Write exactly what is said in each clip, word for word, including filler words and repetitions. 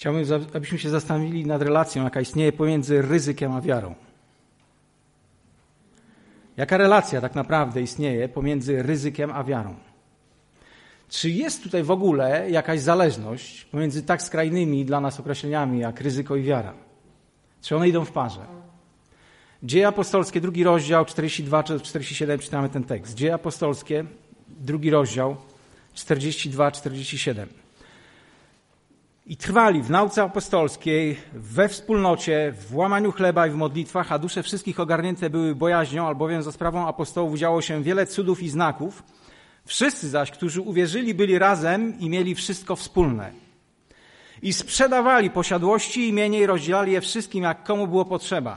Chciałbym, abyśmy się zastanowili nad relacją, jaka istnieje pomiędzy ryzykiem a wiarą. Jaka relacja tak naprawdę istnieje pomiędzy ryzykiem a wiarą? Czy jest tutaj w ogóle jakaś zależność pomiędzy tak skrajnymi dla nas określeniami jak ryzyko i wiara? Czy one idą w parze? Dzieje apostolskie, drugi rozdział, czterdzieści dwa czterdzieści siedem, czytamy ten tekst. Dzieje apostolskie, drugi rozdział, czterdzieści dwa czterdzieści siedem. I trwali w nauce apostolskiej, we wspólnocie, w łamaniu chleba i w modlitwach, a dusze wszystkich ogarnięte były bojaźnią, albowiem za sprawą apostołów działo się wiele cudów i znaków. Wszyscy zaś, którzy uwierzyli, byli razem i mieli wszystko wspólne. I sprzedawali posiadłości i mienie i rozdzielali je wszystkim, jak komu było potrzeba.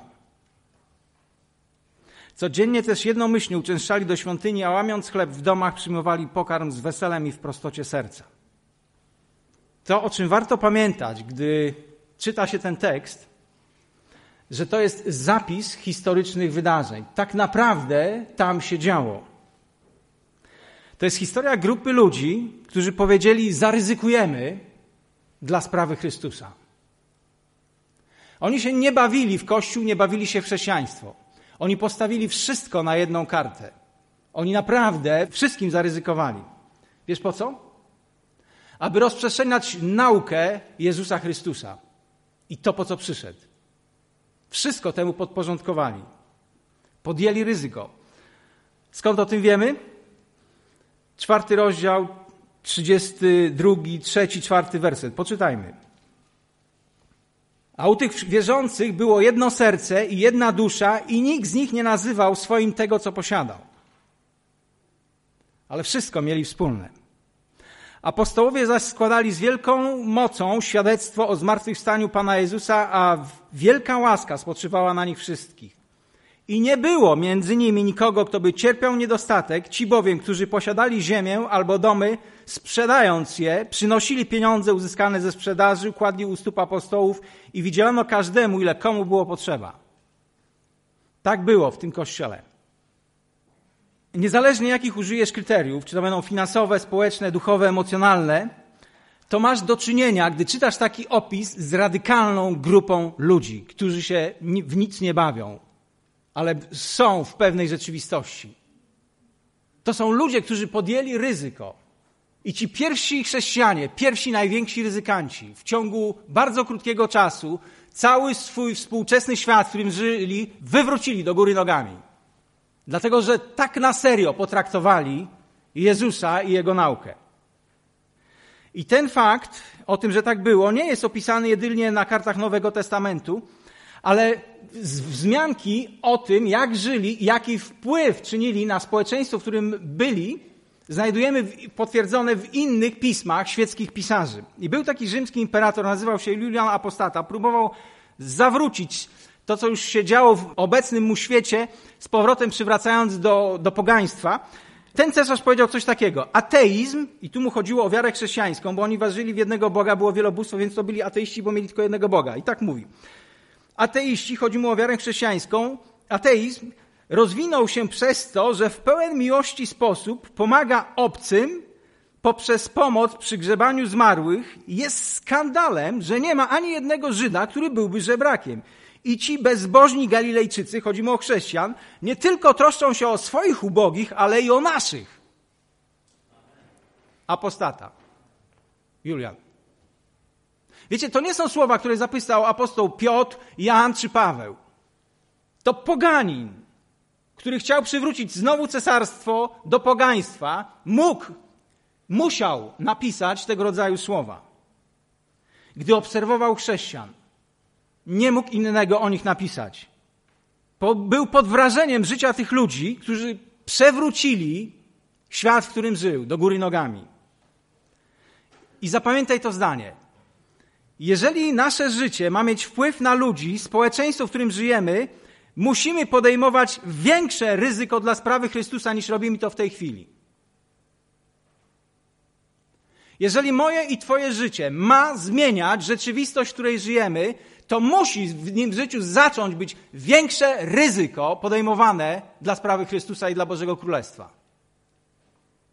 Codziennie też jednomyślnie uczęszczali do świątyni, a łamiąc chleb w domach przyjmowali pokarm z weselem i w prostocie serca. To, o czym warto pamiętać, gdy czyta się ten tekst, że to jest zapis historycznych wydarzeń. Tak naprawdę tam się działo. To jest historia grupy ludzi, którzy powiedzieli, zaryzykujemy dla sprawy Chrystusa. Oni się nie bawili w Kościół, nie bawili się w chrześcijaństwo. Oni postawili wszystko na jedną kartę. Oni naprawdę wszystkim zaryzykowali. Wiesz po co? Aby rozprzestrzeniać naukę Jezusa Chrystusa. I to, po co przyszedł. Wszystko temu podporządkowali. Podjęli ryzyko. Skąd o tym wiemy? Czwarty rozdział, trzydziesty drugi, trzeci, czwarty werset. Poczytajmy. A u tych wierzących było jedno serce i jedna dusza i nikt z nich nie nazywał swoim tego, co posiadał. Ale wszystko mieli wspólne. Apostołowie zaś składali z wielką mocą świadectwo o zmartwychwstaniu Pana Jezusa, a wielka łaska spoczywała na nich wszystkich. I nie było między nimi nikogo, kto by cierpiał niedostatek, ci bowiem, którzy posiadali ziemię albo domy, sprzedając je, przynosili pieniądze uzyskane ze sprzedaży, kładli u stóp apostołów i wydzielono każdemu, ile komu było potrzeba. Tak było w tym kościele. Niezależnie jakich użyjesz kryteriów, czy to będą finansowe, społeczne, duchowe, emocjonalne, to masz do czynienia, gdy czytasz taki opis, z radykalną grupą ludzi, którzy się w nic nie bawią, ale są w pewnej rzeczywistości. To są ludzie, którzy podjęli ryzyko. I ci pierwsi chrześcijanie, pierwsi najwięksi ryzykanci w ciągu bardzo krótkiego czasu cały swój współczesny świat, w którym żyli, wywrócili do góry nogami. Dlatego, że tak na serio potraktowali Jezusa i Jego naukę. I ten fakt, o tym, że tak było, nie jest opisany jedynie na kartach Nowego Testamentu, ale wzmianki o tym, jak żyli i jaki wpływ czynili na społeczeństwo, w którym byli, znajdujemy potwierdzone w innych pismach świeckich pisarzy. I był taki rzymski imperator, nazywał się Julian Apostata, próbował zawrócić to, co już się działo w obecnym mu świecie, z powrotem przywracając do, do pogaństwa. Ten cesarz powiedział coś takiego. Ateizm, i tu mu chodziło o wiarę chrześcijańską, bo oni wierzyli w jednego Boga, było wielobóstwo, więc to byli ateiści, bo mieli tylko jednego Boga. I tak mówi. Ateiści, chodzi mu o wiarę chrześcijańską, ateizm rozwinął się przez to, że w pełen miłości sposób pomaga obcym poprzez pomoc przy grzebaniu zmarłych. Jest skandalem, że nie ma ani jednego Żyda, który byłby żebrakiem. I ci bezbożni Galilejczycy, chodzi mu o chrześcijan, nie tylko troszczą się o swoich ubogich, ale i o naszych. Apostata. Julian. Wiecie, to nie są słowa, które zapisał apostoł Piotr, Jan czy Paweł. To poganin, który chciał przywrócić znowu cesarstwo do pogaństwa, mógł, musiał napisać tego rodzaju słowa. Gdy obserwował chrześcijan, nie mógł innego o nich napisać. Był pod wrażeniem życia tych ludzi, którzy przewrócili świat, w którym żył, do góry nogami. I zapamiętaj to zdanie. Jeżeli nasze życie ma mieć wpływ na ludzi, społeczeństwo, w którym żyjemy, musimy podejmować większe ryzyko dla sprawy Chrystusa, niż robimy to w tej chwili. Jeżeli moje i twoje życie ma zmieniać rzeczywistość, w której żyjemy, to musi w nim życiu zacząć być większe ryzyko podejmowane dla sprawy Chrystusa i dla Bożego Królestwa.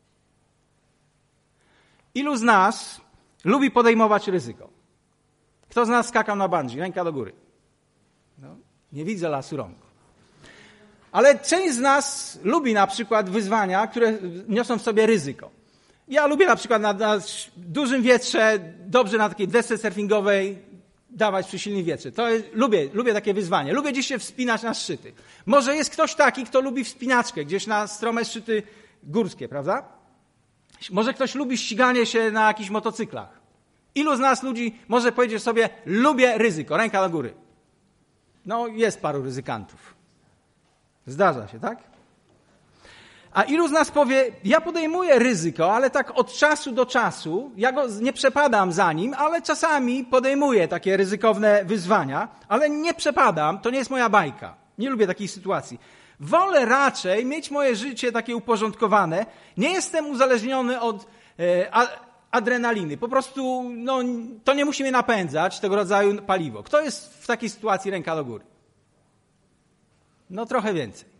Ilu z nas lubi podejmować ryzyko? Kto z nas skakał na bungee? Ręka do góry. No, nie widzę lasu rąk. Ale część z nas lubi na przykład wyzwania, które niosą w sobie ryzyko. Ja lubię na przykład na, na dużym wietrze, dobrze na takiej desce surfingowej dawać przy silnym wietrze. To jest, lubię, lubię takie wyzwanie. Lubię gdzieś się wspinać na szczyty. Może jest ktoś taki, kto lubi wspinaczkę gdzieś na strome szczyty górskie, prawda? Może ktoś lubi ściganie się na jakichś motocyklach. Ilu z nas ludzi może powiedzieć sobie, lubię ryzyko, ręka do góry. No, jest paru ryzykantów. Zdarza się, tak? A ilu z nas powie, ja podejmuję ryzyko, ale tak od czasu do czasu, ja go nie przepadam za nim, ale czasami podejmuję takie ryzykowne wyzwania, ale nie przepadam, to nie jest moja bajka. Nie lubię takich sytuacji. Wolę raczej mieć moje życie takie uporządkowane. Nie jestem uzależniony od e, a, adrenaliny. Po prostu no, to nie musi mnie napędzać, tego rodzaju paliwo. Kto jest w takiej sytuacji, ręka do góry? No trochę więcej.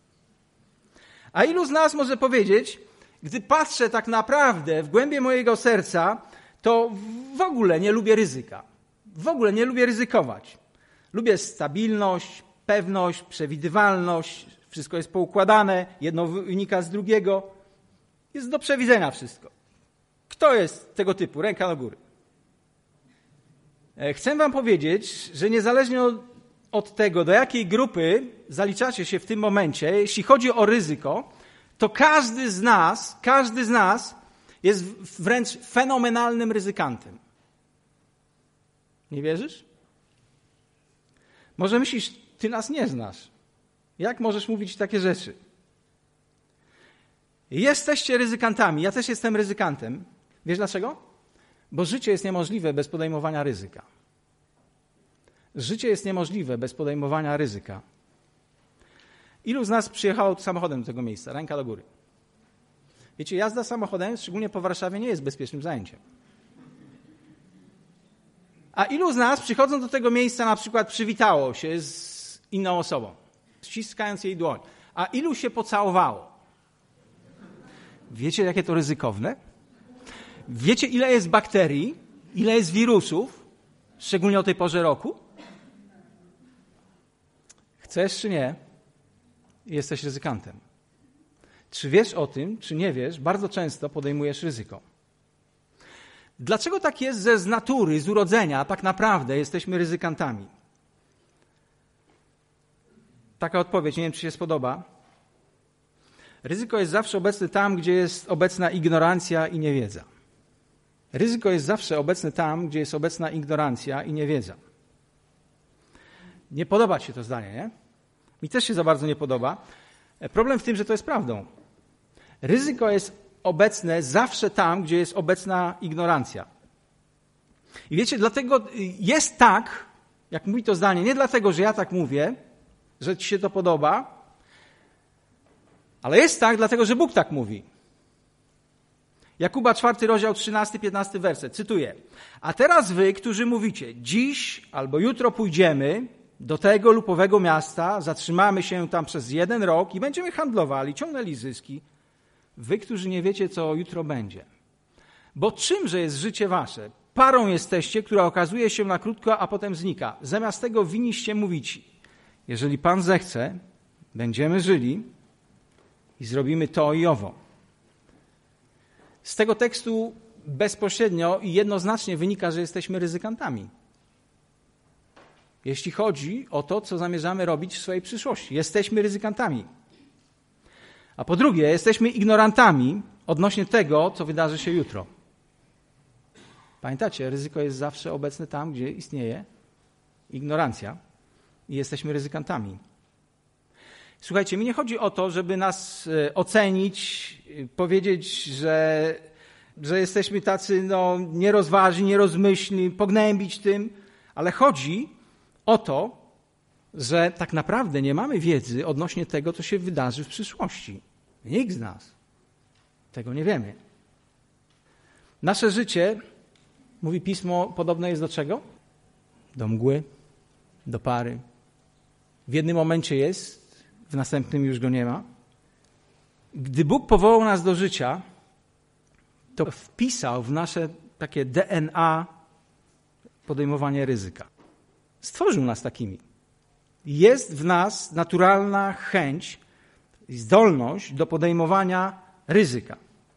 A ilu z nas może powiedzieć, gdy patrzę tak naprawdę w głębie mojego serca, to w ogóle nie lubię ryzyka. W ogóle nie lubię ryzykować. Lubię stabilność, pewność, przewidywalność. Wszystko jest poukładane, jedno wynika z drugiego. Jest do przewidzenia wszystko. Kto jest tego typu? Ręka do góry. Chcę wam powiedzieć, że niezależnie od, od tego, do jakiej grupy zaliczacie się w tym momencie, jeśli chodzi o ryzyko, to każdy z nas, każdy z nas jest wręcz fenomenalnym ryzykantem. Nie wierzysz? Może myślisz, ty nas nie znasz. Jak możesz mówić takie rzeczy? Jesteście ryzykantami. Ja też jestem ryzykantem. Wiesz dlaczego? Bo życie jest niemożliwe bez podejmowania ryzyka. Życie jest niemożliwe bez podejmowania ryzyka. Ilu z nas przyjechało samochodem do tego miejsca? Ręka do góry. Wiecie, jazda samochodem, szczególnie po Warszawie, nie jest bezpiecznym zajęciem. A ilu z nas, przychodząc do tego miejsca, na przykład przywitało się z inną osobą, ściskając jej dłoń? A ilu się pocałowało? Wiecie, jakie to ryzykowne? Wiecie, ile jest bakterii, ile jest wirusów, szczególnie o tej porze roku? Chcesz czy nie, jesteś ryzykantem. Czy wiesz o tym, czy nie wiesz, bardzo często podejmujesz ryzyko. Dlaczego tak jest, że z natury, z urodzenia tak naprawdę jesteśmy ryzykantami? Taka odpowiedź, nie wiem, czy się spodoba. Ryzyko jest zawsze obecne tam, gdzie jest obecna ignorancja i niewiedza. Ryzyko jest zawsze obecne tam, gdzie jest obecna ignorancja i niewiedza. Nie podoba ci się to zdanie, nie? Mi też się za bardzo nie podoba. Problem w tym, że to jest prawdą. Ryzyko jest obecne zawsze tam, gdzie jest obecna ignorancja. I wiecie, dlatego jest tak, jak mówi to zdanie, nie dlatego, że ja tak mówię, że ci się to podoba, ale jest tak, dlatego, że Bóg tak mówi. Jakuba czwarty rozdział, trzynasty, piętnasty werset, cytuję. A teraz wy, którzy mówicie, dziś albo jutro pójdziemy do tego lub owego miasta, zatrzymamy się tam przez jeden rok i będziemy handlowali, ciągnęli zyski. Wy, którzy nie wiecie, co jutro będzie. Bo czymże jest życie wasze? Parą jesteście, która okazuje się na krótko, a potem znika. Zamiast tego winniście mówić, jeżeli Pan zechce, będziemy żyli i zrobimy to i owo. Z tego tekstu bezpośrednio i jednoznacznie wynika, że jesteśmy ryzykantami. Jeśli chodzi o to, co zamierzamy robić w swojej przyszłości. Jesteśmy ryzykantami. A po drugie, jesteśmy ignorantami odnośnie tego, co wydarzy się jutro. Pamiętacie, ryzyko jest zawsze obecne tam, gdzie istnieje ignorancja i jesteśmy ryzykantami. Słuchajcie, mi nie chodzi o to, żeby nas ocenić, powiedzieć, że, że jesteśmy tacy no, nierozważni, nierozmyślni, pognębić tym, ale chodzi o to, że tak naprawdę nie mamy wiedzy odnośnie tego, co się wydarzy w przyszłości. Nikt z nas tego nie wiemy. Nasze życie, mówi Pismo, podobne jest do czego? Do mgły, do pary. W jednym momencie jest, w następnym już go nie ma. Gdy Bóg powołał nas do życia, to wpisał w nasze takie D N A, podejmowanie ryzyka. Stworzył nas takimi. Jest w nas naturalna chęć, zdolność do podejmowania ryzyka.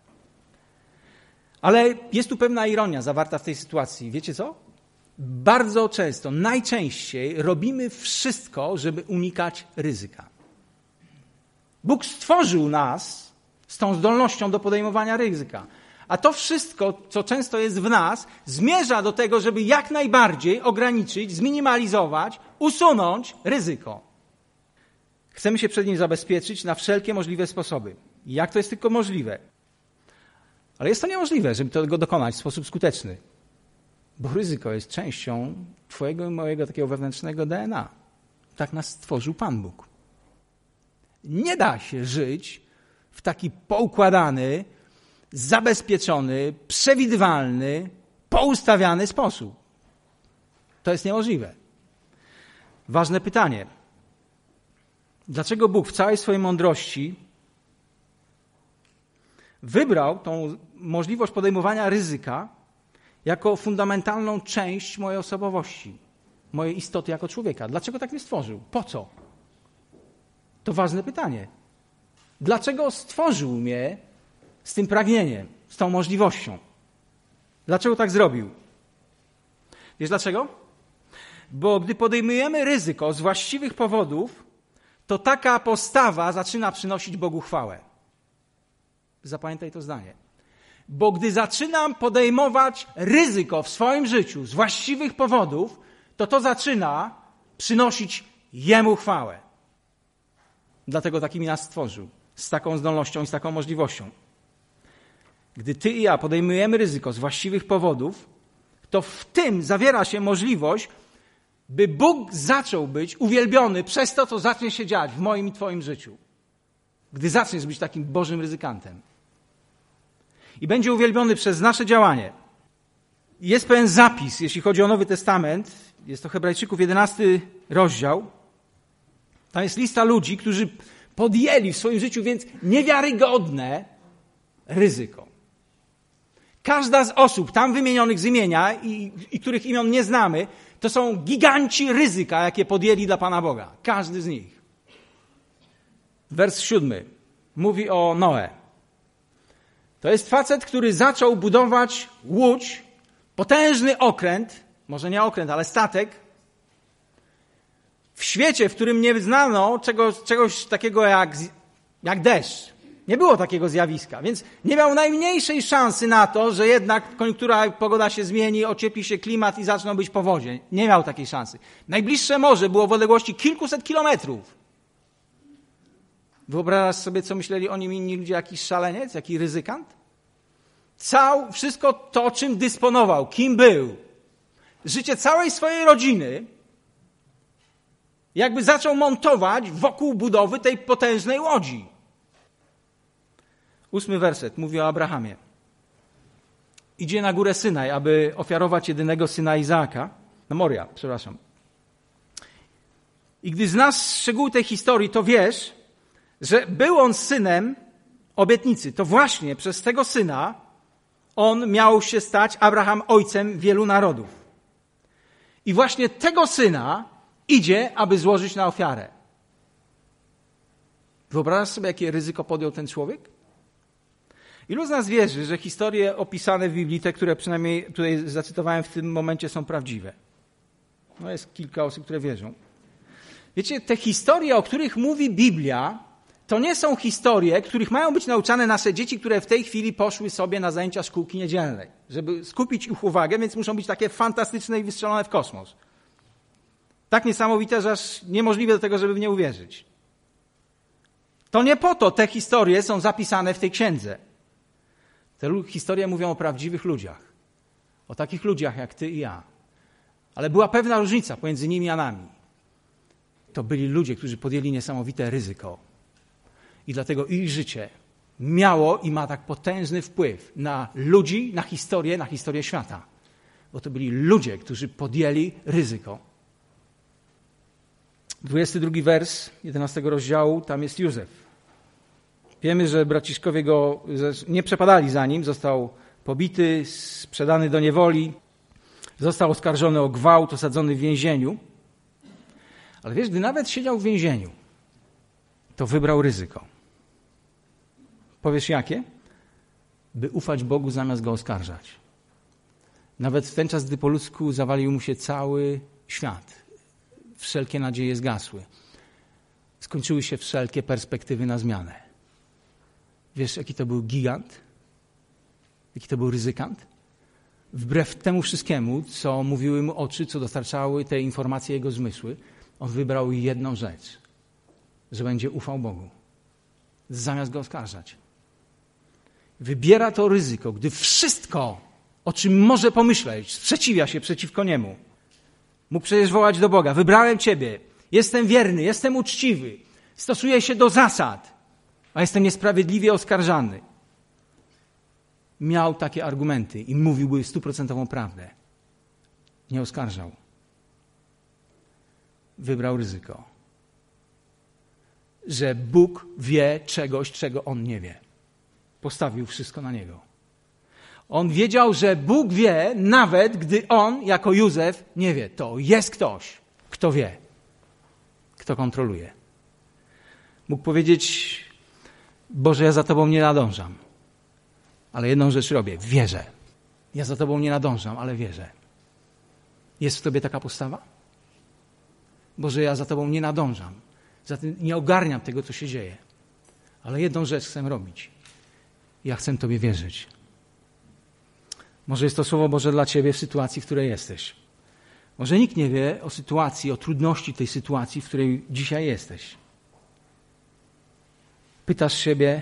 Ale jest tu pewna ironia zawarta w tej sytuacji. Wiecie co? Bardzo często, najczęściej robimy wszystko, żeby unikać ryzyka. Bóg stworzył nas z tą zdolnością do podejmowania ryzyka. A to wszystko, co często jest w nas, zmierza do tego, żeby jak najbardziej ograniczyć, zminimalizować, usunąć ryzyko. Chcemy się przed nim zabezpieczyć na wszelkie możliwe sposoby. Jak to jest tylko możliwe? Ale jest to niemożliwe, żeby tego dokonać w sposób skuteczny. Bo ryzyko jest częścią twojego i mojego takiego wewnętrznego D N A. Tak nas stworzył Pan Bóg. Nie da się żyć w taki poukładany, zabezpieczony, przewidywalny, poustawiany sposób. To jest niemożliwe. Ważne pytanie. Dlaczego Bóg w całej swojej mądrości wybrał tą możliwość podejmowania ryzyka jako fundamentalną część mojej osobowości, mojej istoty jako człowieka? Dlaczego tak mnie stworzył? Po co? To ważne pytanie. Dlaczego stworzył mnie z tym pragnieniem, z tą możliwością? Dlaczego tak zrobił? Wiesz dlaczego? Bo gdy podejmujemy ryzyko z właściwych powodów, to taka postawa zaczyna przynosić Bogu chwałę. Zapamiętaj to zdanie. Bo gdy zaczynam podejmować ryzyko w swoim życiu z właściwych powodów, to to zaczyna przynosić Jemu chwałę. Dlatego takimi nas stworzył. Z taką zdolnością i z taką możliwością. Gdy ty i ja podejmujemy ryzyko z właściwych powodów, to w tym zawiera się możliwość, by Bóg zaczął być uwielbiony przez to, co zacznie się dziać w moim i twoim życiu. Gdy zaczniesz być takim Bożym ryzykantem. I będzie uwielbiony przez nasze działanie. Jest pewien zapis, jeśli chodzi o Nowy Testament. Jest to Hebrajczyków jedenasty rozdział. Tam jest lista ludzi, którzy podjęli w swoim życiu więc niewiarygodne ryzyko. Każda z osób tam wymienionych z imienia i, i których imion nie znamy, to są giganci ryzyka, jakie podjęli dla Pana Boga. Każdy z nich. Wers siódmy mówi o Noe. To jest facet, który zaczął budować łódź, potężny okręt, może nie okręt, ale statek, w świecie, w którym nie znano czegoś, czegoś takiego jak, jak deszcz. Nie było takiego zjawiska, więc nie miał najmniejszej szansy na to, że jednak koniunktura, pogoda się zmieni, ociepli się klimat i zaczną być powodzie. Nie miał takiej szansy. Najbliższe morze było w odległości kilkuset kilometrów. Wyobrażasz sobie, co myśleli o nim inni ludzie, jakiś szaleniec, jakiś ryzykant? Cał, wszystko to, czym dysponował, kim był, życie całej swojej rodziny, jakby zaczął montować wokół budowy tej potężnej łodzi. Ósmy werset mówi o Abrahamie. Idzie na górę Synaj, aby ofiarować jedynego syna Izaaka, na Moria, przepraszam. I gdy znasz szczegóły tej historii, to wiesz, że był on synem obietnicy. To właśnie przez tego syna on miał się stać, Abraham, ojcem wielu narodów. I właśnie tego syna idzie, aby złożyć na ofiarę. Wyobrażasz sobie, jakie ryzyko podjął ten człowiek? Ilu z nas wierzy, że historie opisane w Biblii, te, które przynajmniej tutaj zacytowałem w tym momencie, są prawdziwe? No jest kilka osób, które wierzą. Wiecie, te historie, o których mówi Biblia, to nie są historie, których mają być nauczane nasze dzieci, które w tej chwili poszły sobie na zajęcia szkółki niedzielnej, żeby skupić ich uwagę, więc muszą być takie fantastyczne i wystrzelone w kosmos. Tak niesamowite, że aż niemożliwe do tego, żeby w nie uwierzyć. To nie po to te historie są zapisane w tej księdze. Te historie mówią o prawdziwych ludziach. O takich ludziach jak ty i ja. Ale była pewna różnica pomiędzy nimi a nami. To byli ludzie, którzy podjęli niesamowite ryzyko. I dlatego ich życie miało i ma tak potężny wpływ na ludzi, na historię, na historię świata. Bo to byli ludzie, którzy podjęli ryzyko. dwudziesty drugi wers jedenastego rozdziału, tam jest Józef. Wiemy, że braciszkowie go nie przepadali za nim, został pobity, sprzedany do niewoli, Został oskarżony o gwałt, osadzony w więzieniu. Ale wiesz, gdy nawet siedział w więzieniu, to wybrał ryzyko. Powiesz jakie? By ufać Bogu zamiast Go oskarżać. Nawet w ten czas, gdy po ludzku zawalił mu się cały świat. Wszelkie nadzieje zgasły. Skończyły się wszelkie perspektywy na zmianę. Wiesz, jaki to był gigant? Jaki to był ryzykant? Wbrew temu wszystkiemu, co mówiły mu oczy, co dostarczały te informacje jego zmysły, on wybrał jedną rzecz, że będzie ufał Bogu, zamiast Go oskarżać. Wybiera to ryzyko, gdy wszystko, o czym może pomyśleć, sprzeciwia się przeciwko Niemu. Mógł przecież wołać do Boga: wybrałem Ciebie, jestem wierny, jestem uczciwy, stosuję się do zasad, a jestem niesprawiedliwie oskarżany. Miał takie argumenty i mówiłby stuprocentową prawdę. Nie oskarżał. Wybrał ryzyko. Że Bóg wie czegoś, czego on nie wie. Postawił wszystko na Niego. On wiedział, że Bóg wie, nawet gdy on, jako Józef, nie wie. To jest ktoś, kto wie, kto kontroluje. Mógł powiedzieć: Boże, ja za Tobą nie nadążam, ale jedną rzecz robię, wierzę. Ja za Tobą nie nadążam, ale wierzę. Jest w Tobie taka postawa? Boże, ja za Tobą nie nadążam, zatem nie ogarniam tego, co się dzieje, ale jedną rzecz chcę robić. Ja chcę Tobie wierzyć. Może jest to Słowo Boże dla Ciebie w sytuacji, w której jesteś. Może nikt nie wie o sytuacji, o trudności tej sytuacji, w której dzisiaj jesteś. Pytasz siebie,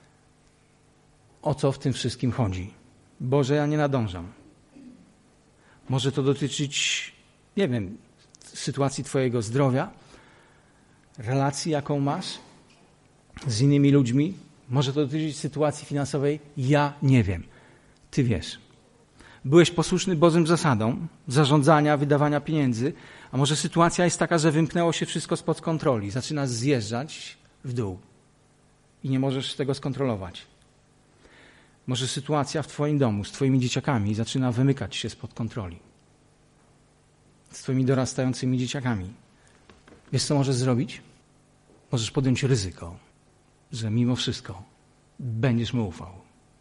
o co w tym wszystkim chodzi. Boże, ja nie nadążam. Może to dotyczyć, nie wiem, sytuacji Twojego zdrowia, relacji, jaką masz z innymi ludźmi. Może to dotyczyć sytuacji finansowej. Ja nie wiem. Ty wiesz. Byłeś posłuszny Bożym zasadom zarządzania, wydawania pieniędzy, a może sytuacja jest taka, że wymknęło się wszystko spod kontroli. Zaczynasz zjeżdżać w dół i nie możesz tego skontrolować. Może sytuacja w Twoim domu z Twoimi dzieciakami zaczyna wymykać się spod kontroli. Z Twoimi dorastającymi dzieciakami. Wiesz, co możesz zrobić? Możesz podjąć ryzyko, że mimo wszystko będziesz mu ufał.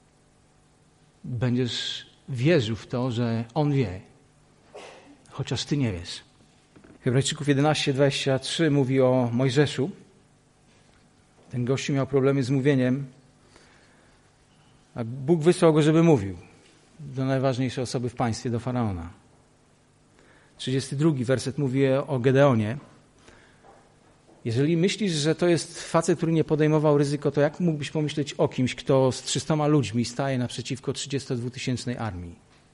Będziesz wierzył w to, że On wie, chociaż Ty nie wiesz. Hebrajczyków jedenaście, dwadzieścia trzy mówi o Mojżeszu. Ten gościu miał problemy z mówieniem, a Bóg wysłał go, żeby mówił do najważniejszej osoby w państwie, do Faraona. trzydziesty drugi werset mówi o Gedeonie. Jeżeli myślisz, że to jest facet, który nie podejmował ryzyko, to jak mógłbyś pomyśleć o kimś, kto z trzystoma ludźmi staje naprzeciwko trzydziestodwutysięcznej armii?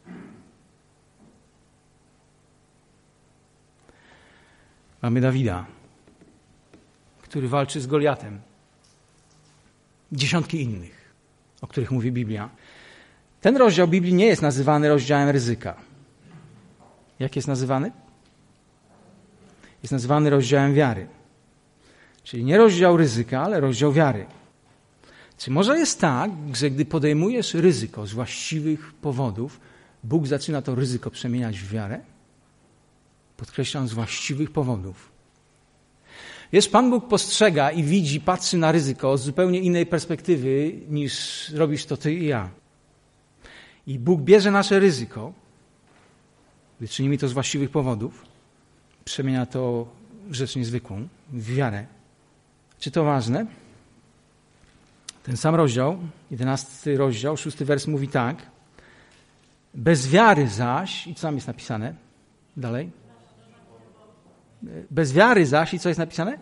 Mamy Dawida, który walczy z Goliatem. Dziesiątki innych, o których mówi Biblia. Ten rozdział Biblii nie jest nazywany rozdziałem ryzyka. Jak jest nazywany? Jest nazywany rozdziałem wiary. Czyli nie rozdział ryzyka, ale rozdział wiary. Czy może jest tak, że gdy podejmujesz ryzyko z właściwych powodów, Bóg zaczyna to ryzyko przemieniać w wiarę? Podkreślam, z właściwych powodów. Wiesz, Pan Bóg postrzega i widzi, patrzy na ryzyko z zupełnie innej perspektywy, niż robisz to ty i ja. I Bóg bierze nasze ryzyko, gdy czynimy to z właściwych powodów, przemienia to w rzecz niezwykłą, w wiarę. Czy to ważne? Ten sam rozdział, jedenasty rozdział, szósty wers mówi tak. Bez wiary zaś, i co tam jest napisane? Dalej. Bez wiary zaś, i co jest napisane?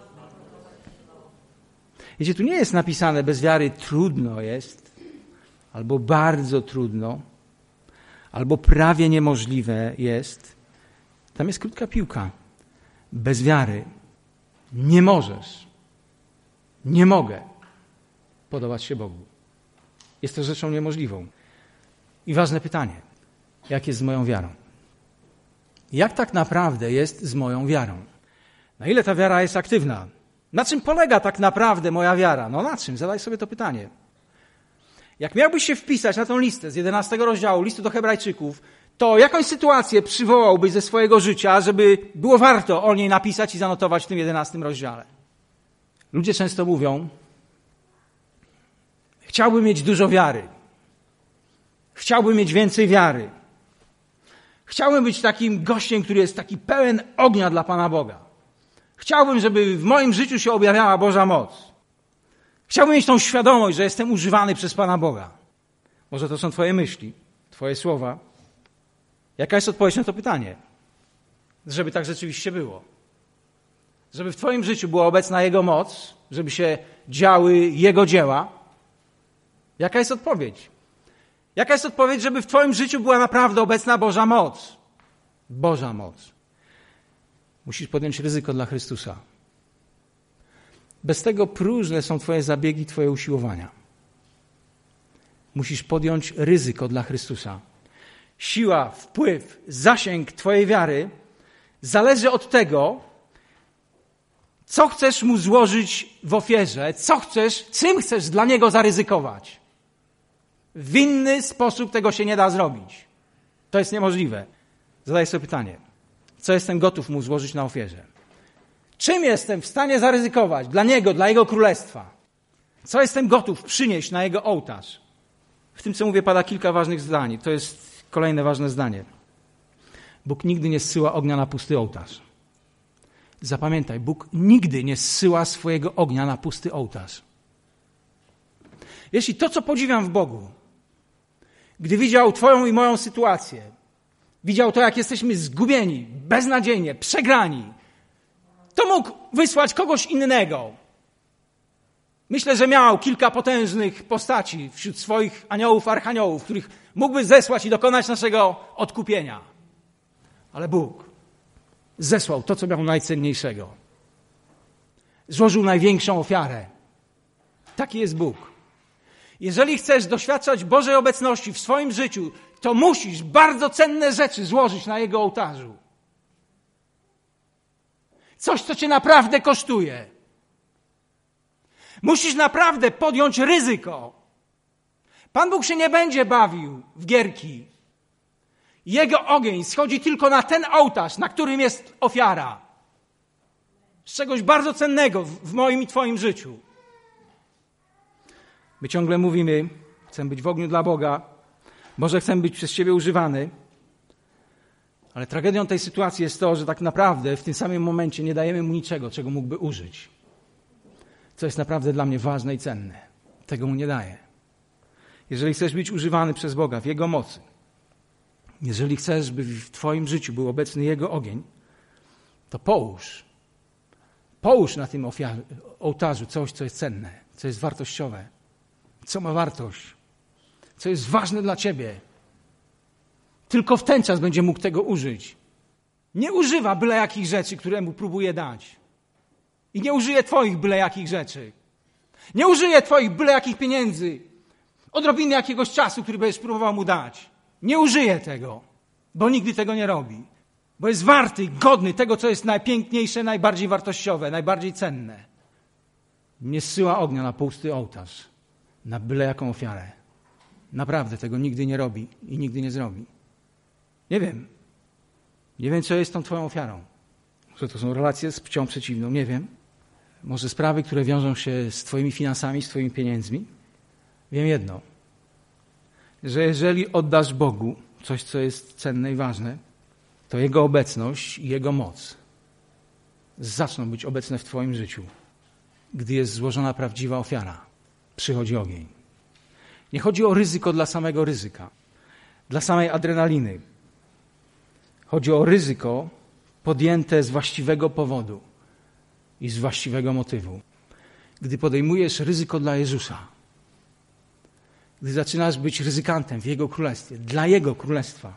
Wiecie, tu nie jest napisane, bez wiary trudno jest, albo bardzo trudno, albo prawie niemożliwe jest. Tam jest krótka piłka. Bez wiary nie możesz, nie mogę podobać się Bogu. Jest to rzeczą niemożliwą. I ważne pytanie, jak jest z moją wiarą? Jak tak naprawdę jest z moją wiarą? Na ile ta wiara jest aktywna? Na czym polega tak naprawdę moja wiara? No na czym? Zadaj sobie to pytanie. Jak miałbyś się wpisać na tą listę z jedenastego rozdziału, listu do Hebrajczyków, to jakąś sytuację przywołałbyś ze swojego życia, żeby było warto o niej napisać i zanotować w tym jedenastym rozdziale? Ludzie często mówią, chciałbym mieć dużo wiary. Chciałbym mieć więcej wiary. Chciałbym być takim gościem, który jest taki pełen ognia dla Pana Boga. Chciałbym, żeby w moim życiu się objawiała Boża moc. Chciałbym mieć tą świadomość, że jestem używany przez Pana Boga. Może to są Twoje myśli, Twoje słowa. Jaka jest odpowiedź na to pytanie? Żeby tak rzeczywiście było. Żeby w Twoim życiu była obecna Jego moc, żeby się działy Jego dzieła. Jaka jest odpowiedź? Jaka jest odpowiedź, żeby w Twoim życiu była naprawdę obecna Boża moc? Boża moc. Musisz podjąć ryzyko dla Chrystusa. Bez tego próżne są Twoje zabiegi, Twoje usiłowania. Musisz podjąć ryzyko dla Chrystusa. Siła, wpływ, zasięg Twojej wiary zależy od tego, co chcesz Mu złożyć w ofierze, co chcesz, czym chcesz dla Niego zaryzykować. W inny sposób tego się nie da zrobić. To jest niemożliwe. Zadaję sobie pytanie, co jestem gotów Mu złożyć na ofierze? Czym jestem w stanie zaryzykować dla Niego, dla Jego Królestwa? Co jestem gotów przynieść na Jego ołtarz? W tym, co mówię, pada kilka ważnych zdań. To jest kolejne ważne zdanie. Bóg nigdy nie zsyła ognia na pusty ołtarz. Zapamiętaj, Bóg nigdy nie zsyła swojego ognia na pusty ołtarz. Jeśli to, co podziwiam w Bogu, gdy widział Twoją i moją sytuację, widział to, jak jesteśmy zgubieni, beznadziejnie, przegrani, to mógł wysłać kogoś innego. Myślę, że miał kilka potężnych postaci wśród swoich aniołów, archaniołów, których mógłby zesłać i dokonać naszego odkupienia. Ale Bóg zesłał to, co miał najcenniejszego. Złożył największą ofiarę. Taki jest Bóg. Jeżeli chcesz doświadczać Bożej obecności w swoim życiu, to musisz bardzo cenne rzeczy złożyć na Jego ołtarzu. Coś, co cię naprawdę kosztuje. Musisz naprawdę podjąć ryzyko. Pan Bóg się nie będzie bawił w gierki. Jego ogień schodzi tylko na ten ołtarz, na którym jest ofiara. Z czegoś bardzo cennego w moim i Twoim życiu. My ciągle mówimy, chcę być w ogniu dla Boga, może chcę być przez Ciebie używany, ale tragedią tej sytuacji jest to, że tak naprawdę w tym samym momencie nie dajemy Mu niczego, czego mógłby użyć. Co jest naprawdę dla mnie ważne i cenne. Tego Mu nie daję. Jeżeli chcesz być używany przez Boga w Jego mocy, jeżeli chcesz, by w Twoim życiu był obecny Jego ogień, to połóż, połóż na tym ofiar- ołtarzu coś, co jest cenne, co jest wartościowe, co ma wartość, co jest ważne dla Ciebie. Tylko w ten czas będzie mógł tego użyć. Nie używa byle jakich rzeczy, które Mu próbuje dać. I nie użyje Twoich byle jakich rzeczy. Nie użyje Twoich byle jakich pieniędzy, odrobiny jakiegoś czasu, który będziesz próbował Mu dać. Nie użyje tego, bo nigdy tego nie robi. Bo jest warty, godny tego, co jest najpiękniejsze, najbardziej wartościowe, najbardziej cenne. Nie zsyła ognia na pusty ołtarz, na byle jaką ofiarę. Naprawdę tego nigdy nie robi i nigdy nie zrobi. Nie wiem. Nie wiem, co jest tą Twoją ofiarą. Może to są relacje z płcią przeciwną, nie wiem. Może sprawy, które wiążą się z Twoimi finansami, z Twoimi pieniędzmi. Wiem jedno, że jeżeli oddasz Bogu coś, co jest cenne i ważne, to Jego obecność i Jego moc zaczną być obecne w Twoim życiu. Gdy jest złożona prawdziwa ofiara, przychodzi ogień. Nie chodzi o ryzyko dla samego ryzyka, dla samej adrenaliny. Chodzi o ryzyko podjęte z właściwego powodu i z właściwego motywu. Gdy podejmujesz ryzyko dla Jezusa, gdy zaczynasz być ryzykantem w Jego Królestwie, dla Jego Królestwa,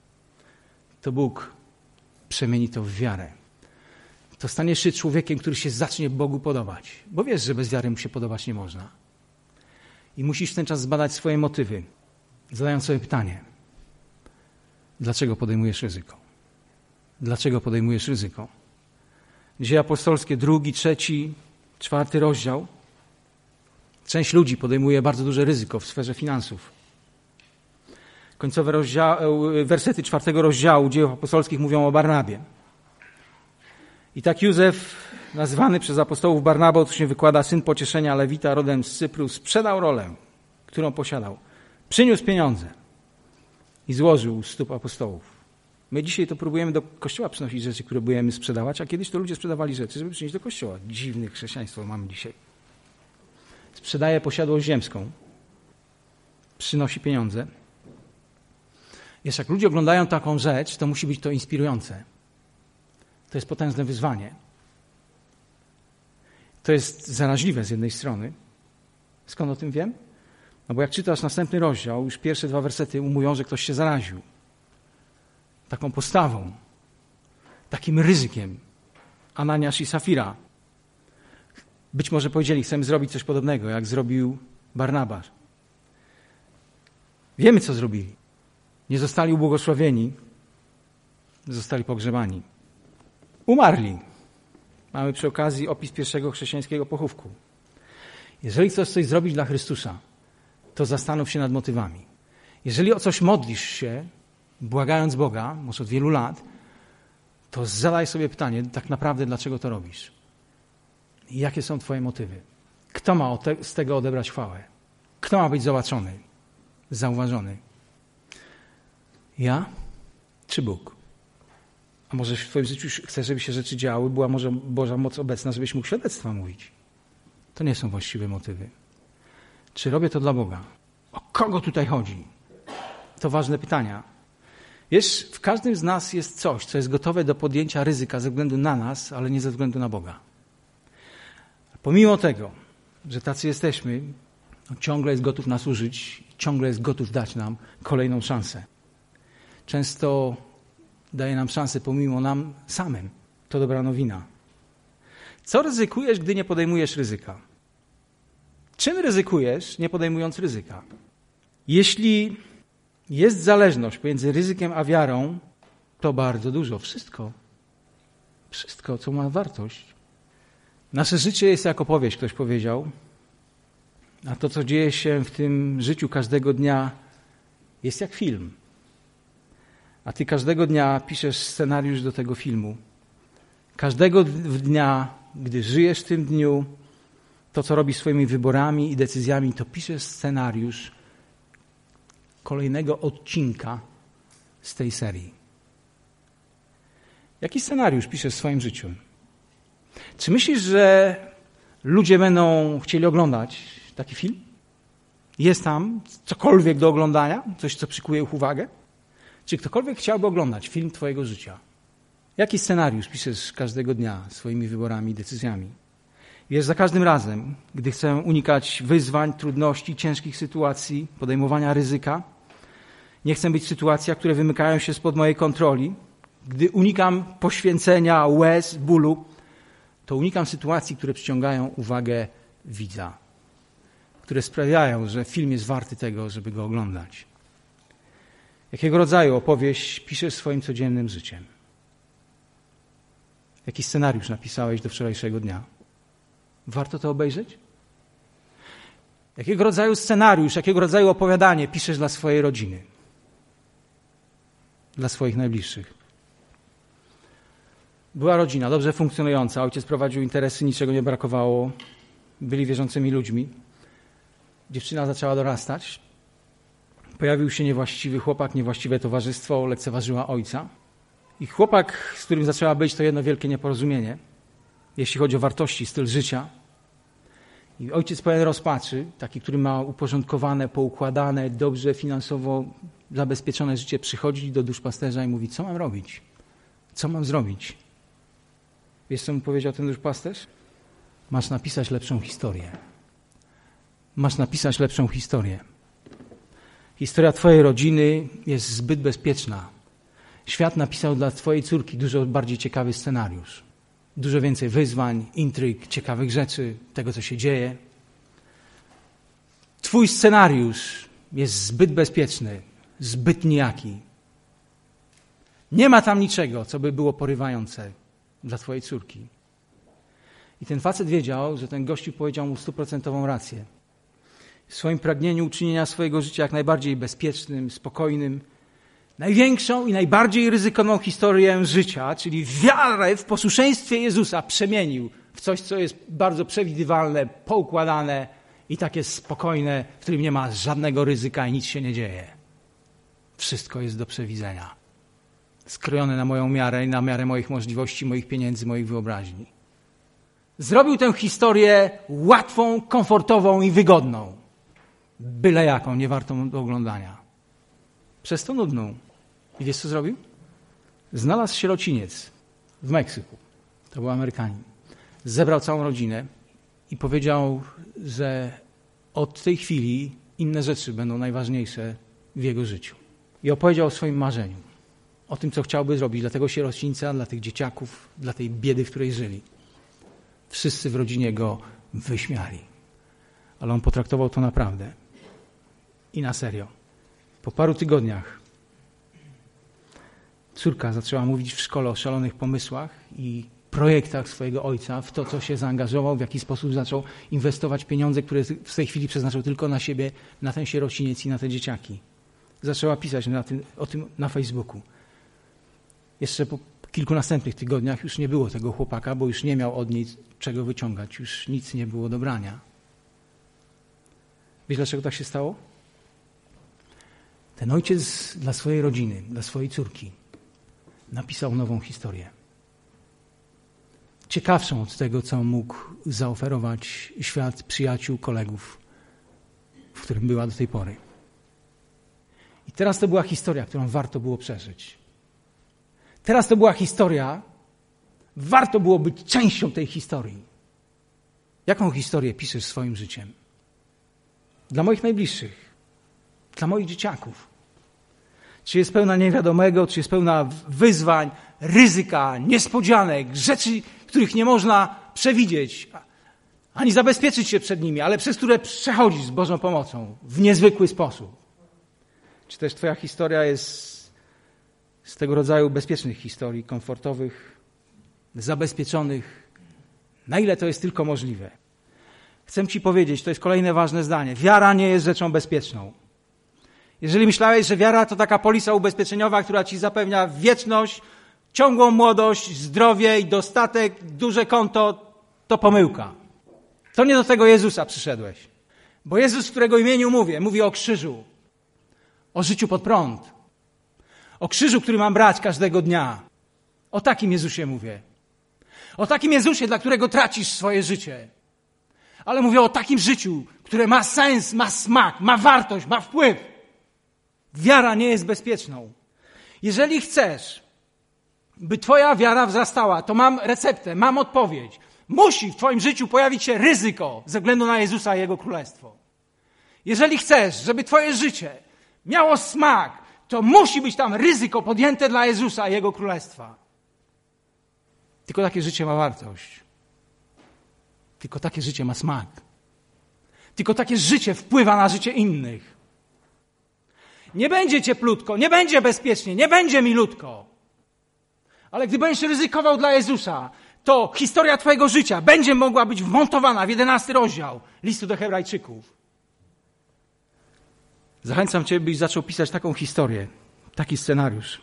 to Bóg przemieni to w wiarę. To staniesz się człowiekiem, który się zacznie Bogu podobać. Bo wiesz, że bez wiary Mu się podobać nie można. I musisz w ten czas zbadać swoje motywy, zadając sobie pytanie. Dlaczego podejmujesz ryzyko? Dlaczego podejmujesz ryzyko? Dzieje apostolskie, drugi, trzeci, czwarty rozdział. Część ludzi podejmuje bardzo duże ryzyko w sferze finansów. Końcowe rozdziały, wersety czwartego rozdziału Dziejów Apostolskich mówią o Barnabie. I tak Józef, nazwany przez apostołów Barnabą, to się wykłada, syn pocieszenia, lewita, rodem z Cypru, sprzedał rolę, którą posiadał. Przyniósł pieniądze i złożył u stóp apostołów. My dzisiaj to próbujemy do kościoła przynosić rzeczy, które próbujemy sprzedawać, a kiedyś to ludzie sprzedawali rzeczy, żeby przynieść do kościoła. Dziwne chrześcijaństwo mamy dzisiaj. Sprzedaje posiadłość ziemską, przynosi pieniądze. Wiesz, jak ludzie oglądają taką rzecz, to musi być to inspirujące. To jest potężne wyzwanie. To jest zaraźliwe z jednej strony. Skąd o tym wiem? No bo jak czytasz następny rozdział, już pierwsze dwa wersety mówią, że ktoś się zaraził. Taką postawą, takim ryzykiem. Ananiasz i Safira. Być może powiedzieli, chcemy zrobić coś podobnego, jak zrobił Barnabasz. Wiemy, co zrobili. Nie zostali ubłogosławieni, zostali pogrzebani. Umarli. Mamy przy okazji opis pierwszego chrześcijańskiego pochówku. Jeżeli chcesz coś zrobić dla Chrystusa, to zastanów się nad motywami. Jeżeli o coś modlisz się, błagając Boga, może od wielu lat, to zadaj sobie pytanie, tak naprawdę dlaczego to robisz? I jakie są twoje motywy? Kto ma z tego odebrać chwałę? Kto ma być zobaczony, zauważony? Ja czy Bóg? A może w twoim życiu chcesz, żeby się rzeczy działy, była może Boża moc obecna, żebyś mógł świadectwa mówić? To nie są właściwe motywy. Czy robię to dla Boga? O kogo tutaj chodzi? To ważne pytania. Wiesz, w każdym z nas jest coś, co jest gotowe do podjęcia ryzyka ze względu na nas, ale nie ze względu na Boga. Pomimo tego, że tacy jesteśmy, on ciągle jest gotów nas użyć, ciągle jest gotów dać nam kolejną szansę. Często daje nam szansę pomimo nam samym. To dobra nowina. Co ryzykujesz, gdy nie podejmujesz ryzyka? Czym ryzykujesz, nie podejmując ryzyka? Jeśli jest zależność pomiędzy ryzykiem a wiarą, to bardzo dużo. Wszystko. Wszystko, co ma wartość. Nasze życie jest jak opowieść, ktoś powiedział. A to, co dzieje się w tym życiu każdego dnia, jest jak film. A ty każdego dnia piszesz scenariusz do tego filmu. Każdego dnia, gdy żyjesz w tym dniu, to, co robisz swoimi wyborami i decyzjami, to piszesz scenariusz kolejnego odcinka z tej serii. Jaki scenariusz piszesz w swoim życiu? Czy myślisz, że ludzie będą chcieli oglądać taki film? Jest tam cokolwiek do oglądania? Coś, co przykuje ich uwagę? Czy ktokolwiek chciałby oglądać film twojego życia? Jaki scenariusz piszesz każdego dnia swoimi wyborami i decyzjami? Wiesz, za każdym razem, gdy chcę unikać wyzwań, trudności, ciężkich sytuacji, podejmowania ryzyka, nie chcę być w sytuacjach, które wymykają się spod mojej kontroli, gdy unikam poświęcenia, łez, bólu, to unikam sytuacji, które przyciągają uwagę widza, które sprawiają, że film jest warty tego, żeby go oglądać. Jakiego rodzaju opowieść piszesz swoim codziennym życiem? Jaki scenariusz napisałeś do wczorajszego dnia? Warto to obejrzeć? Jakiego rodzaju scenariusz, jakiego rodzaju opowiadanie piszesz dla swojej rodziny? Dla swoich najbliższych? Była rodzina, dobrze funkcjonująca. Ojciec prowadził interesy, niczego nie brakowało. Byli wierzącymi ludźmi. Dziewczyna zaczęła dorastać. Pojawił się niewłaściwy chłopak, niewłaściwe towarzystwo, lekceważyła ojca. I chłopak, z którym zaczęła być, to jedno wielkie nieporozumienie, jeśli chodzi o wartości, styl życia. I ojciec pełen rozpaczy, taki, który ma uporządkowane, poukładane, dobrze finansowo zabezpieczone życie, przychodzi do duszpasterza i mówi, co mam robić? Co mam zrobić? Wiesz, co mu powiedział ten duszpasterz? Masz napisać lepszą historię. Masz napisać lepszą historię. Historia twojej rodziny jest zbyt bezpieczna. Świat napisał dla twojej córki dużo bardziej ciekawy scenariusz. Dużo więcej wyzwań, intryg, ciekawych rzeczy, tego, co się dzieje. Twój scenariusz jest zbyt bezpieczny, zbyt nijaki. Nie ma tam niczego, co by było porywające dla twojej córki. I ten facet wiedział, że ten gościu powiedział mu stuprocentową rację. w swoim pragnieniu uczynienia swojego życia jak najbardziej bezpiecznym, spokojnym, największą i najbardziej ryzykowną historię życia, czyli wiarę w posłuszeństwie Jezusa, przemienił w coś, co jest bardzo przewidywalne, poukładane i takie spokojne, w którym nie ma żadnego ryzyka i nic się nie dzieje. Wszystko jest do przewidzenia. Skrojone na moją miarę i na miarę moich możliwości, moich pieniędzy, moich wyobraźni. Zrobił tę historię łatwą, komfortową i wygodną. Byle jaką, nie wartą do oglądania. Przez to nudną. I wiesz, co zrobił? Znalazł sierociniec w Meksyku. To był Amerykanin. Zebrał całą rodzinę i powiedział, że od tej chwili inne rzeczy będą najważniejsze w jego życiu. I opowiedział o swoim marzeniu. O tym, co chciałby zrobić dla tego sierocińca, dla tych dzieciaków, dla tej biedy, w której żyli. Wszyscy w rodzinie go wyśmiali. Ale on potraktował to naprawdę. I na serio. Po paru tygodniach córka zaczęła mówić w szkole o szalonych pomysłach i projektach swojego ojca, w to, co się zaangażował, w jaki sposób zaczął inwestować pieniądze, które w tej chwili przeznaczył tylko na siebie, na ten sierociniec i na te dzieciaki. Zaczęła pisać na tym, o tym na Facebooku. Jeszcze po kilku następnych tygodniach już nie było tego chłopaka, bo już nie miał od niej czego wyciągać. Już nic nie było do brania. Wiesz, dlaczego tak się stało? Ten ojciec dla swojej rodziny, dla swojej córki napisał nową historię. Ciekawszą od tego, co mógł zaoferować świat przyjaciół, kolegów, w którym była do tej pory. I teraz to była historia, którą warto było przeżyć. Teraz to była historia, warto było być częścią tej historii. Jaką historię piszesz swoim życiem? Dla moich najbliższych, dla moich dzieciaków. Czy jest pełna niewiadomego, czy jest pełna wyzwań, ryzyka, niespodzianek, rzeczy, których nie można przewidzieć, ani zabezpieczyć się przed nimi, ale przez które przechodzisz z Bożą pomocą w niezwykły sposób. Czy też twoja historia jest z tego rodzaju bezpiecznych historii, komfortowych, zabezpieczonych, na ile to jest tylko możliwe. Chcę ci powiedzieć, to jest kolejne ważne zdanie. Wiara nie jest rzeczą bezpieczną. Jeżeli myślałeś, że wiara to taka polisa ubezpieczeniowa, która ci zapewnia wieczność, ciągłą młodość, zdrowie i dostatek, duże konto, to pomyłka. To nie do tego Jezusa przyszedłeś. Bo Jezus, w którego imieniu mówię, mówi o krzyżu, o życiu pod prąd, o krzyżu, który mam brać każdego dnia. O takim Jezusie mówię. O takim Jezusie, dla którego tracisz swoje życie. Ale mówię o takim życiu, które ma sens, ma smak, ma wartość, ma wpływ. Wiara nie jest bezpieczną. Jeżeli chcesz, by twoja wiara wzrastała, to mam receptę, mam odpowiedź. Musi w twoim życiu pojawić się ryzyko ze względu na Jezusa i Jego Królestwo. Jeżeli chcesz, żeby twoje życie miało smak, to musi być tam ryzyko podjęte dla Jezusa i Jego Królestwa. Tylko takie życie ma wartość. Tylko takie życie ma smak. Tylko takie życie wpływa na życie innych. Nie będzie cieplutko, nie będzie bezpiecznie, nie będzie milutko. Ale gdy będziesz ryzykował dla Jezusa, to historia twojego życia będzie mogła być wmontowana w jedenasty rozdział listu do Hebrajczyków. Zachęcam cię, byś zaczął pisać taką historię, taki scenariusz.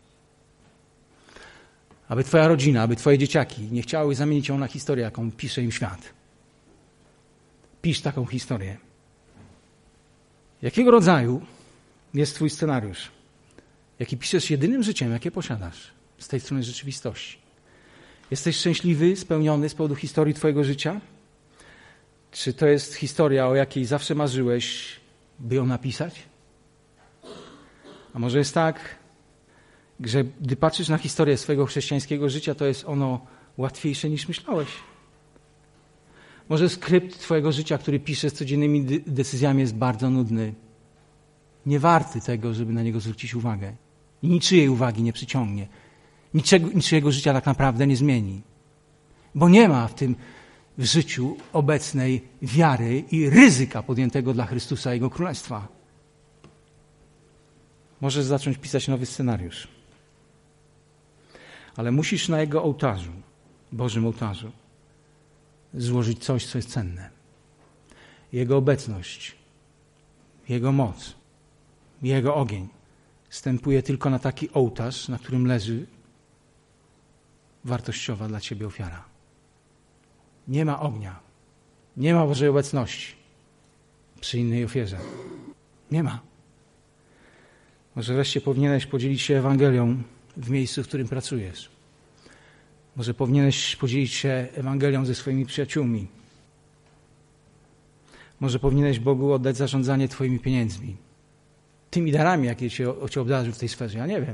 Aby twoja rodzina, aby twoje dzieciaki nie chciały zamienić ją na historię, jaką pisze im świat. Pisz taką historię. Jakiego rodzaju jest twój scenariusz? Jaki piszesz jedynym życiem, jakie posiadasz z tej strony rzeczywistości? Jesteś szczęśliwy, spełniony z powodu historii twojego życia? Czy to jest historia, o jakiej zawsze marzyłeś, by ją napisać? A może jest tak, że gdy patrzysz na historię swojego chrześcijańskiego życia, to jest ono łatwiejsze niż myślałeś? Może skrypt twojego życia, który piszesz codziennymi decyzjami, jest bardzo nudny, nie warty tego, żeby na niego zwrócić uwagę. I niczyjej uwagi nie przyciągnie. Niczego, niczyjego życia tak naprawdę nie zmieni. Bo nie ma w tym w życiu obecnej wiary i ryzyka podjętego dla Chrystusa i Jego Królestwa. Możesz zacząć pisać nowy scenariusz. Ale musisz na Jego ołtarzu, Bożym ołtarzu, złożyć coś, co jest cenne. Jego obecność Jego moc, Jego ogień wstępuje tylko na taki ołtarz, na którym leży wartościowa dla ciebie ofiara. Nie ma ognia, nie ma Bożej obecności przy innej ofierze. Nie ma. Może wreszcie powinieneś podzielić się Ewangelią w miejscu, w którym pracujesz. Może powinieneś podzielić się Ewangelią ze swoimi przyjaciółmi. Może powinieneś Bogu oddać zarządzanie twoimi pieniędzmi. Tymi darami, jakie cię, cię obdarzył w tej sferze. Ja nie wiem.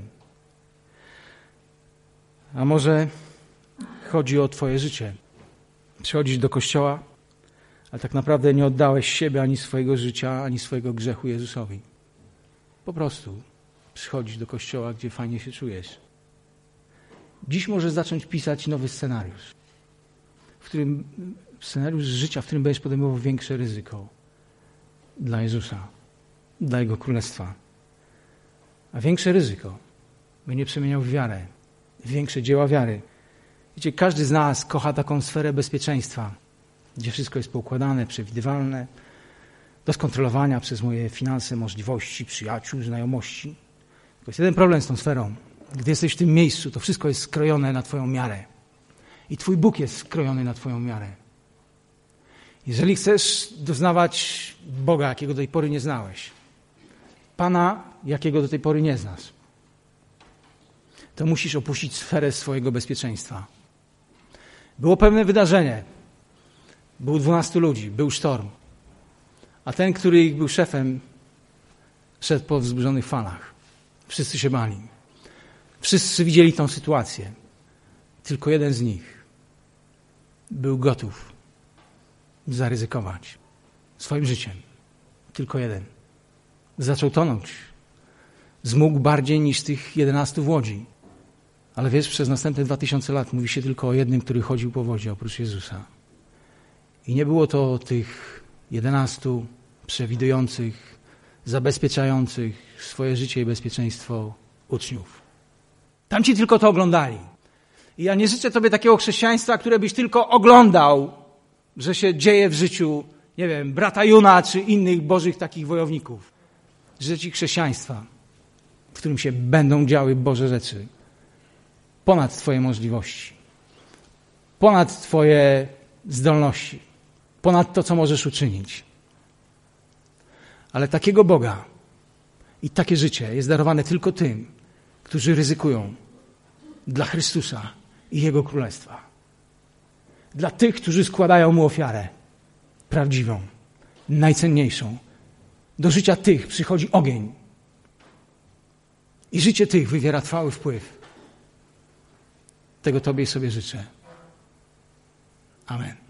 A może chodzi o twoje życie. Przychodzisz do kościoła, ale tak naprawdę nie oddałeś siebie, ani swojego życia, ani swojego grzechu Jezusowi. Po prostu przychodzisz do kościoła, gdzie fajnie się czujesz. Dziś możesz zacząć pisać nowy scenariusz, w którym, scenariusz życia, w którym będziesz podejmował większe ryzyko dla Jezusa, dla Jego Królestwa. A większe ryzyko będzie przemieniał w wiarę, w większe dzieła wiary. Wiecie, każdy z nas kocha taką sferę bezpieczeństwa, gdzie wszystko jest poukładane, przewidywalne, do skontrolowania przez moje finanse, możliwości, przyjaciół, znajomości. To jest jeden problem z tą sferą. Gdy jesteś w tym miejscu, to wszystko jest skrojone na twoją miarę. I twój Bóg jest skrojony na twoją miarę. Jeżeli chcesz doznawać Boga, jakiego do tej pory nie znałeś, Pana, jakiego do tej pory nie znasz, to musisz opuścić sferę swojego bezpieczeństwa. Było pewne wydarzenie. Było dwunastu ludzi, był sztorm. A ten, który ich był szefem, szedł po wzburzonych falach. Wszyscy się bali. Wszyscy widzieli tą sytuację. Tylko jeden z nich był gotów zaryzykować swoim życiem. Tylko jeden. Zaczął tonąć. Zmógł bardziej niż tych jedenastu w łodzi. Ale wiesz, przez następne dwa tysiące lat mówi się tylko o jednym, który chodził po wodzie oprócz Jezusa. I nie było to tych jedenastu przewidujących, zabezpieczających swoje życie i bezpieczeństwo uczniów. Tamci tylko to oglądali. I ja nie życzę tobie takiego chrześcijaństwa, które byś tylko oglądał, że się dzieje w życiu, nie wiem, brata Juna czy innych bożych takich wojowników. Życzę ci chrześcijaństwa, w którym się będą działy Boże rzeczy. Ponad twoje możliwości. Ponad twoje zdolności. Ponad to, co możesz uczynić. Ale takiego Boga i takie życie jest darowane tylko tym, którzy ryzykują dla Chrystusa i Jego Królestwa. Dla tych, którzy składają Mu ofiarę prawdziwą, najcenniejszą. Do życia tych przychodzi ogień i życie tych wywiera trwały wpływ. Tego Tobie i sobie życzę. Amen.